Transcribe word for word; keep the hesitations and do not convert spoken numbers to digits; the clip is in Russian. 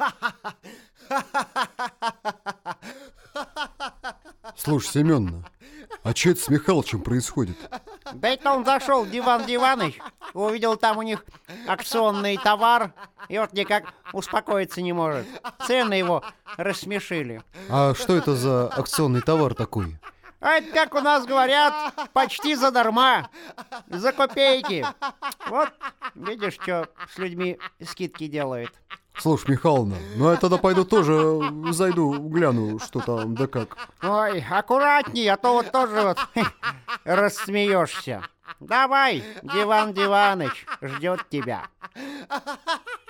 Слушай, Семеновна, а что это с Михалычем происходит? Да это он зашел, Диван Диваныч, увидел там у них акционный товар, и вот никак успокоиться не может. Цены его рассмешили. А что это за акционный товар такой? А это, как у нас говорят, почти задарма, за копейки. Вот, видишь, что с людьми скидки делает. Слушай, Михайловна, ну я тогда пойду тоже зайду, гляну, что там да как. Ой, аккуратней, а то вот тоже вот рассмеешься. Давай, Диван Диваныч ждет тебя.